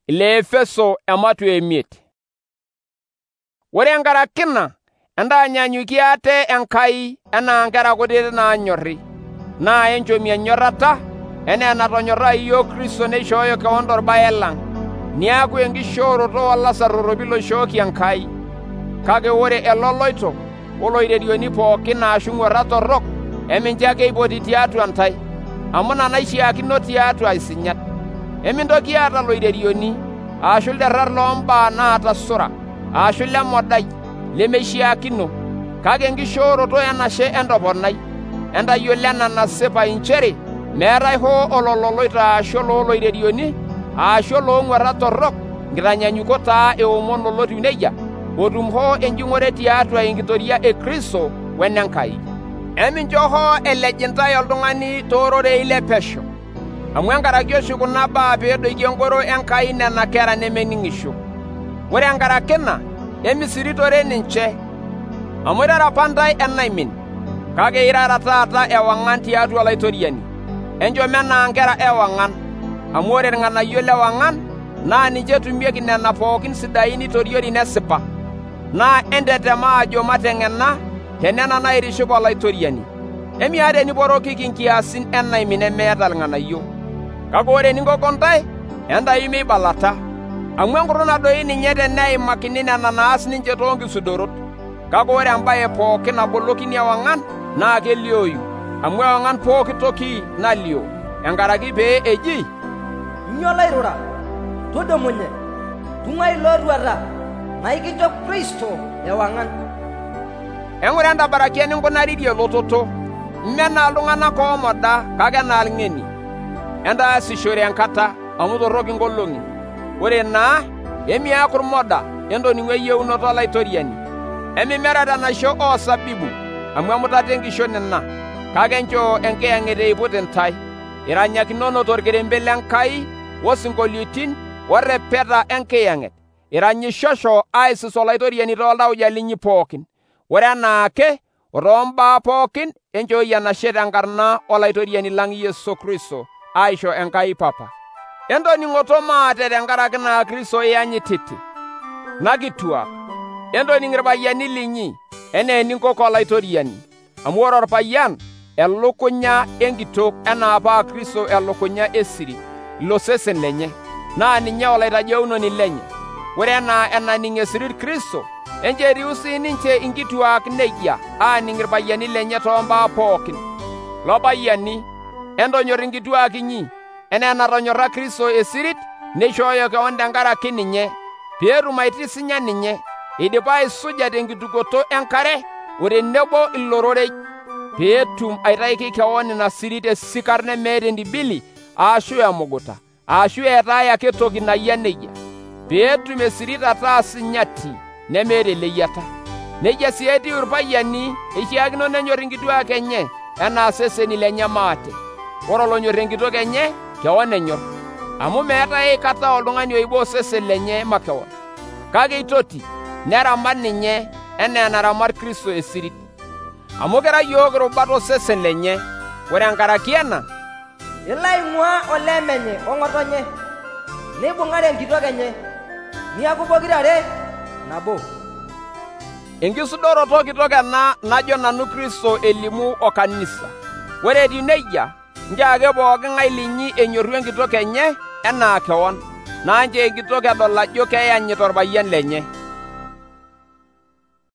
Le Efeso ematu emiet. Ore enkarakina entanyanyukie ate Enkai enaa nkera kutitik naanyorri, naa enchomie enyorrata enaa enatonyorra iyiok Kristo neishooyo kewon torbaye lang', niaku enkishooroto olasarropi loishooki Enkai. Kake ore eloloito oloirerioni pookin naashu ng'uarrat torrok emincho ake eipoti tiatua ntae, amu ina naishiakino tiatua isinyat. Emintoki aata loirerioni aashu ilderrat loombaa naata sura aashu lemodai lemeishiakino, kake enkishooroto enashe entoponai, entayiolo ena nasipa inchere meetai hoo olololoito aashu looloirerioni aashu loong'uarrat torrok nkitanyanyukot taa eomon olotiu nejia, otum hoo enjing'ore tiatua enkitoria e Kristo wenenkai. Emincho hoo elej intae oltung'ani toororei lepesho, amu enkaraki oshi kuna baa peedoiki engoro Enkai nena kera nemening'isho. Ore enkarakina emisiritore ninche, amu irara apa ntae enaimin, kake irara taata ewang'an tiatua olaitoriani. Enchom enaa nkera ewang'an, amu ore irng'anayio lewang'an naa ninche etumieki nena pookin sidain nitoriori nesipa. Naa entetema ajo mateng'ena tenena naitiship olaitoriani. Emiata eniporokiki nkiasin enaimin nemeeta irng'anayio. Kake ore eninkoko ntae entai meibalata, amu enkurruna doi ninye teneimakini nena naas ninche toonkisudorot. Kake ore embaye pookin nabolokini ewang'an naa kelioyu, amu ewang'an pooki toki nalio, enkaraki pee eji, "Nyoo lairura? Tudumunye, tung'ai lootuata naikincho Kristo ewang'an." Eng'ura entabaraki eninkunaririe elototo, menaa iltung'anak oomoda kake enaa ilng'eni. Entaasishore enkata, amu torrok inkolong'i. Ore naa emiaku irmoda entoning'u eyieunoto olaitoriani. Emimeret enaisho oosabibu, amu emutate enkishon ina, kake enchoo enkiyang'et eiput intae, iranyakinono torkerembe lenkai osinkolioitin orrepeta enkiyang'et, iranyishosho aisis olaitoriani tooltauja linyi pookin. Ore enaake otoombaa pookin enchooi enashe tenkarna olaitoriani lang' Yesu Kristo aisho Enkai Papa. Entoning'oto maate tenkaraki naa Kristo ianyititi. Nakituak, entoning' irpayiani linyi enaa eninkoko olaitoriani, amu ore orpayian elukunya enkitok enaa paa Kristo elukunya esiri ilo sesen lenye, naa ninye olaitajeunoni lenye. Ore enaa enaning' esirit Kristo, encho etiu siininche inkituak nejia aaning' irpayiani lenye toombaa pookin. Lopayiani, entonyorr inkituak inyi enaa enatonyorra Kristo esirit, neishooyo kewon tenkaraki ninye, peetum aitisinya ninye, idipa aisuja tenkitukoto enkare otenebo ilororei, peetum aitaiki kewon ina sirit esikar nemeeta endibili aashu emuguta, aashu eetae ake toki nayia nejia, peetum esirit ataa sinyati nemeeta eleyiata. Nejia sii etiu irpayiani eishiakino nenyorr inkituak enye enaa seseni lenye maate. Ore olonyorr enkitok enye kewon enyorr, amu meetai aikata oltung'ani oiboo sesen lenye makewon, kake itoti neramat ninye enaa enaramat Kristo esirit, amu kira yiok irubat osesen lenye. Ore enkaraki ena, ilo aing'uaa olemenye ong'otonye, neibung'are enkitok enye, niaku pokirare nabo. Enkisudoroto kitok ena najo nanu Kristo elimu o kanisa. Ore etiu nejia, nchoo ake pooking'ae linyi enyorru enkitok enye enaa kewon, naa nchoo enkitok edol ajo keyanyit orpayian lenye.